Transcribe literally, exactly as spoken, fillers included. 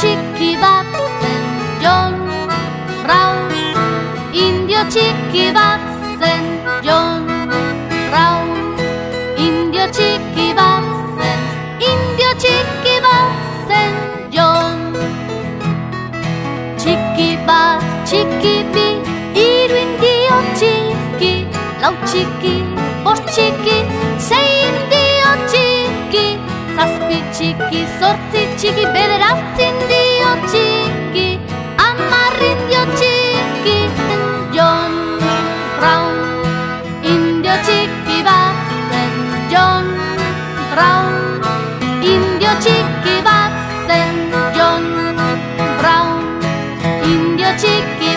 txiki bat zen John Brown. Indio txiki bat zen John Brown. Indio txiki bat zen, indio txiki bat zen John. Txiki bat, txiki bi, hiru indio txiki, lau txiki, bost txiki, sei indio txiki, zazpi txiki, zortzi txiki, bederatzi indio txiki, hamar indio txiki, John Brown. Indio txiki bat zen John Brown. Indio txiki bat zen John Brown. Indio txiki